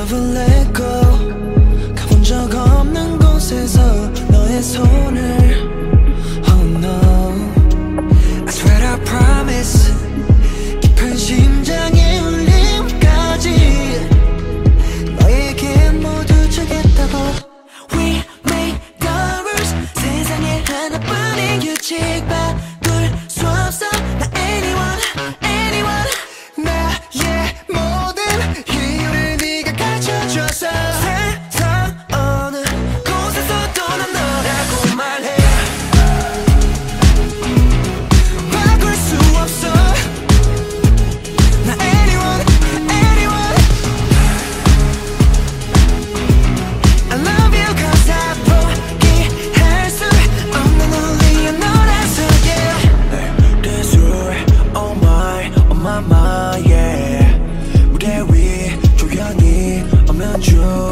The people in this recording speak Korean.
never let go. 가본 적 없는 곳에서 너의 손을 Oh no I swear I promise 깊은 심장의 울림까지 너에게 모두 주겠다고. We make the rules 세상에 하나뿐인 규칙 바꿀 수 없어 나 anyone anyone 나의 모든 이유를 네가 갖춰줘서 세상 어느 곳에서도 난 너라고 말해. 바꿀 수 없어 나 anyone anyone I love you cause I 포기할 수 없는 only 너라서 yeah. That's right oh my mind yeah. 무대 위 조용히 오면 줘